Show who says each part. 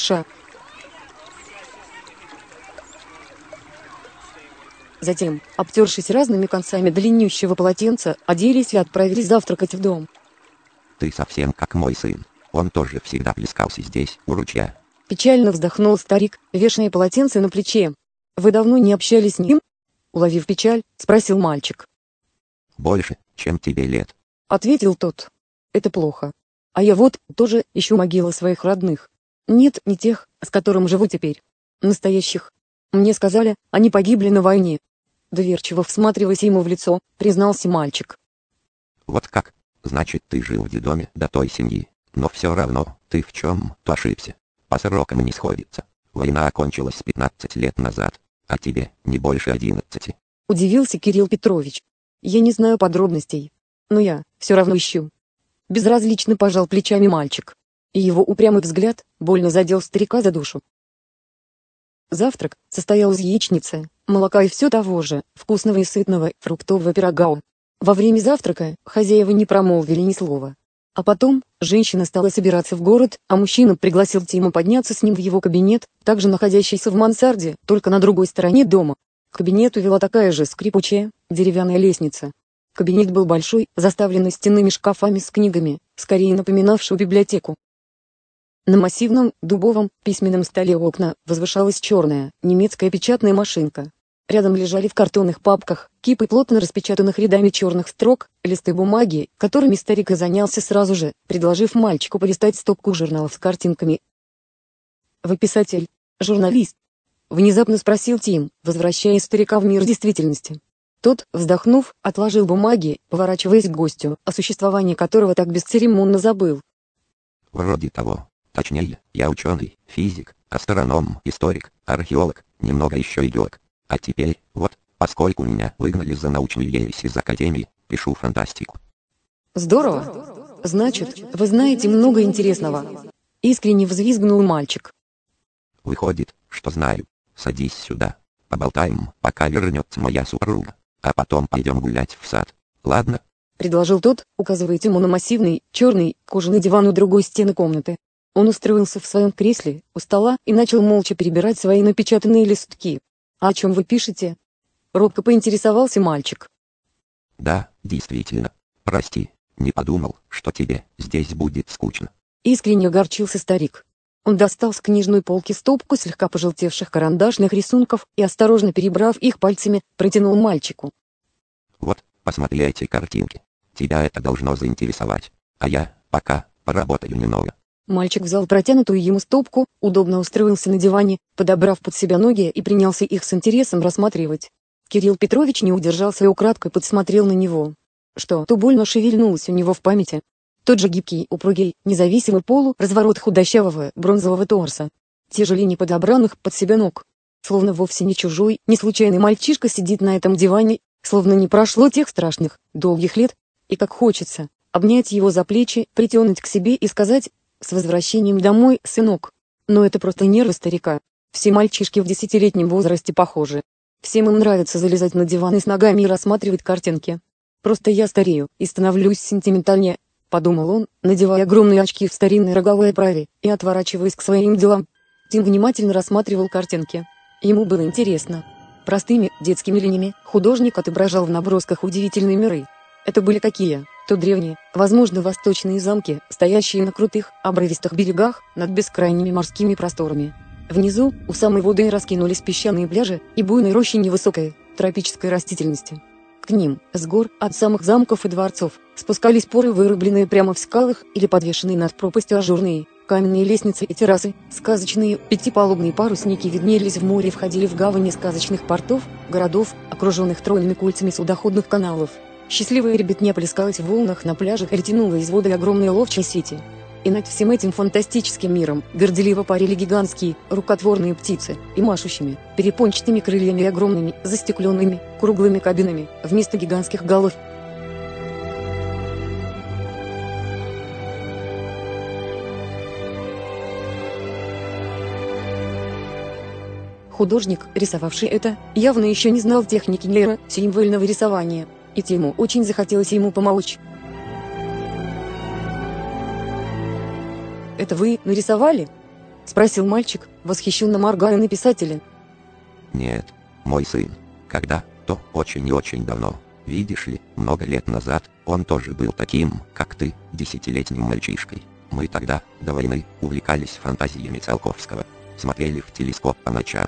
Speaker 1: дыша. Затем, обтершись разными концами длиннющего полотенца, оделись и отправились завтракать в дом.
Speaker 2: Ты совсем как мой сын. Он тоже всегда плескался здесь, у ручья.
Speaker 1: Печально вздохнул старик, вешая полотенце на плече. Вы давно не общались с ним? Уловив печаль, спросил мальчик.
Speaker 2: Больше, чем тебе лет.
Speaker 1: Ответил тот. Это плохо. А я вот тоже ищу могилы своих родных. Нет, не тех, с которым живу теперь. Настоящих. Мне сказали, они погибли на войне. Доверчиво всматриваясь ему в лицо, признался мальчик.
Speaker 2: Вот как? Значит, ты жил в детдоме до той семьи. Но все равно, ты в чем-то ошибся. По срокам не сходится. Война окончилась 15 лет назад, а тебе не больше 11.
Speaker 1: Удивился Кирилл Петрович. Я не знаю подробностей. Но я все равно ищу. Безразлично пожал плечами мальчик. И его упрямый взгляд больно задел старика за душу. Завтрак состоял из яичницы, молока и все того же, вкусного и сытного фруктового пирога. Во время завтрака хозяева не промолвили ни слова. А потом, женщина стала собираться в город, а мужчина пригласил Тиму подняться с ним в его кабинет, также находящийся в мансарде, только на другой стороне дома. К кабинету вела такая же скрипучая, деревянная лестница. Кабинет был большой, заставленный стенными шкафами с книгами, скорее напоминавший библиотеку. На массивном, дубовом, письменном столе у окна возвышалась черная, немецкая печатная машинка. Рядом лежали в картонных папках кипы плотно распечатанных рядами черных строк, листы бумаги, которыми старик и занялся сразу же, предложив мальчику полистать стопку журналов с картинками. «Вы писатель, журналист?» — внезапно спросил Тим, возвращая старика в мир действительности. Тот, вздохнув, отложил бумаги, поворачиваясь к гостю, о существовании которого так бесцеремонно забыл.
Speaker 2: Вроде того. Точнее, я ученый, физик, астроном, историк, археолог, немного еще и геолог. А теперь, вот, поскольку меня выгнали за научную ересь из академии, пишу фантастику.
Speaker 1: Здорово. Значит, вы знаете много интересного. Искренне взвизгнул мальчик.
Speaker 2: Выходит, что знаю. Садись сюда. Поболтаем, пока вернется моя супруга. А потом пойдем гулять в сад. Ладно?
Speaker 1: Предложил тот, указывая Тиму на массивный, черный, кожаный диван у другой стены комнаты. Он устроился в своем кресле, у стола, и начал молча перебирать свои напечатанные листки. «А о чем вы пишете?» Робко поинтересовался мальчик.
Speaker 2: Да, действительно. Прости, не подумал, что тебе здесь будет скучно.
Speaker 1: Искренне огорчился старик. Он достал с книжной полки стопку слегка пожелтевших карандашных рисунков и, осторожно перебрав их пальцами, протянул мальчику.
Speaker 2: Вот, посмотри эти картинки. Тебя это должно заинтересовать. А я пока поработаю немного.
Speaker 1: Мальчик взял протянутую ему стопку, удобно устроился на диване, подобрав под себя ноги, и принялся их с интересом рассматривать. Кирилл Петрович не удержался и украдкой подсмотрел на него. Что-то больно шевельнулось у него в памяти. Тот же гибкий, упругий, независимый разворот худощавого, бронзового торса. Те же линии подобранных под себя ног. Словно вовсе не чужой, не случайный мальчишка сидит на этом диване, словно не прошло тех страшных, долгих лет, и как хочется обнять его за плечи, притянуть к себе и сказать: «С возвращением домой, сынок». Но это просто нервы старика. Все мальчишки в 10-летнем возрасте похожи. Всем им нравится залезать на диваны с ногами и рассматривать картинки. Просто я старею и становлюсь сентиментальнее, подумал он, надевая огромные очки в старинной роговой оправе и отворачиваясь к своим делам. Тим внимательно рассматривал картинки. Ему было интересно. Простыми, детскими линиями художник отображал в набросках удивительные миры. Это были какие? То древние, возможно, восточные замки, стоящие на крутых, обрывистых берегах, над бескрайними морскими просторами. Внизу, у самой воды, раскинулись песчаные пляжи и буйные рощи невысокой, тропической растительности. К ним, с гор, от самых замков и дворцов, спускались поры, вырубленные прямо в скалах или подвешенные над пропастью ажурные, каменные лестницы и террасы. Сказочные, пятипалубные парусники виднелись в море и входили в гавани сказочных портов, городов, окруженных тройными кольцами судоходных каналов. Счастливая ребятня плескалась в волнах на пляжах и тянула из воды огромные ловчие сети. И над всем этим фантастическим миром горделиво парили гигантские, рукотворные птицы, и машущими, перепончатыми крыльями и огромными, застекленными, круглыми кабинами, вместо гигантских голов. Художник, рисовавший это, явно еще не знал техники нейросимвольного рисования. И Тиму очень захотелось ему помочь. «Это вы нарисовали?» Спросил мальчик, восхищенно моргая на писателя.
Speaker 2: Нет, мой сын. Когда-то очень и очень давно. Видишь ли, много лет назад, он тоже был таким, как ты, 10-летним мальчишкой. Мы тогда, до войны, увлекались фантазиями Циолковского. Смотрели в телескоп по ночам.